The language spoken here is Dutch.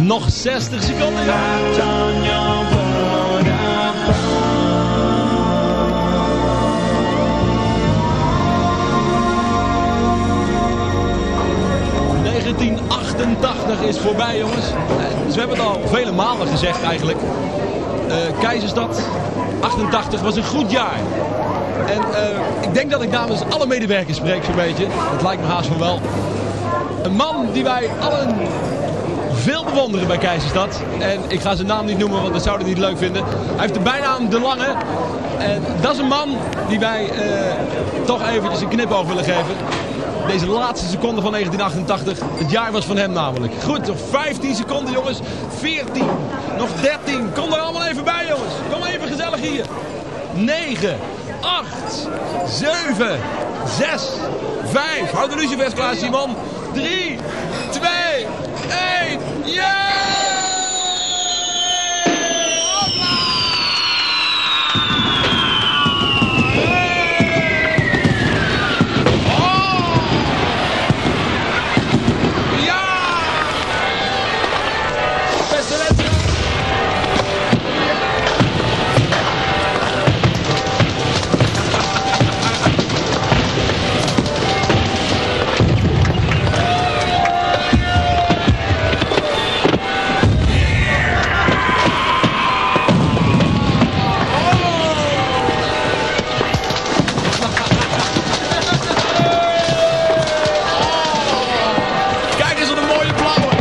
Nog 60 seconden. ...1988 is voorbij, jongens. Dus we hebben het al vele malen gezegd eigenlijk. Keizerstad 88 was een goed jaar. En ik denk dat ik namens alle medewerkers spreek zo'n beetje. Dat lijkt me haast van wel. Een man die wij allen veel bewonderen bij Keizerstad. En ik ga zijn naam niet noemen, want dat zouden we niet leuk vinden. Hij heeft de bijnaam De Lange. En dat is een man die wij toch eventjes een knipoog willen geven. Deze laatste seconde van 1988. Het jaar was van hem namelijk. Goed, nog 15 seconden jongens. 14, nog 13. Kom er allemaal even bij jongens. Kom even gezellig hier. 9, 8, 7, 6, 5. Houd de lucifers klaar Simon. 3, 2, 1. Ja! Kijk eens wat een mooie blauwe.